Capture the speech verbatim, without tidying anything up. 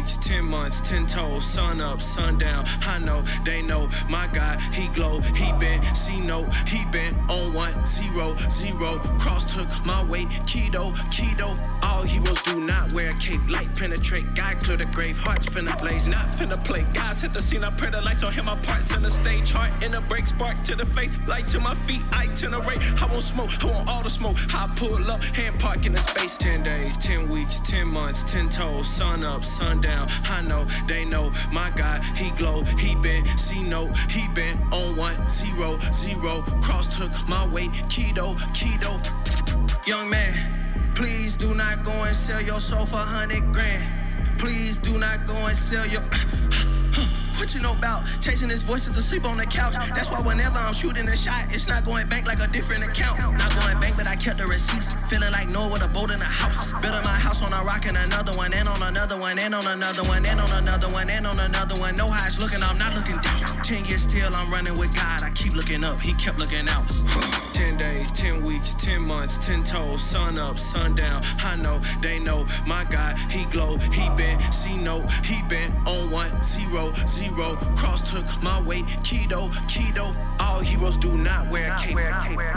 weeks, ten months, ten toes, sun up, sun down. I know, they know, my God, he glow, he been, C-note, he been on one, zero, zero. Cross took my weight, keto, keto. All heroes do not wear a cape, light penetrate, God clear the grave, hearts finna blaze, not finna play. Guys hit the scene, I pray the lights on him, my parts in the stage, heart in the break, spark to the faith, light to my feet, itinerate. I won't smoke, I want all the smoke, I pull up, hand park in the space. Ten days, ten weeks, ten months, ten toes, sun up, sun down. I know, they know, my God, he glow, he been, C-note, he been on one, zero, zero. Cross took my weight, keto, keto. Young man, please do not go and sell your soul for a hundred grand. Please do not go and sell your... What you know about chasing his voices to sleep on the couch? That's why whenever I'm shooting a shot, it's not going bank like a different account. Not going bank, but I kept the receipts. Feeling like Noah with a boat in a house. Building my house on a rock and another one, and on another one, and on another one, and on another one, and on another one. Know how it's looking, I'm not looking down. Ten years still, I'm running with God. I keep looking up, he kept looking out. Ten days, ten weeks, ten months, ten toes, sun up, sun down. I know, they know, my God, he glow, he been, C-note, he been on one, zero, zero. Cross took my weight, keto, keto. All heroes do not wear a cape.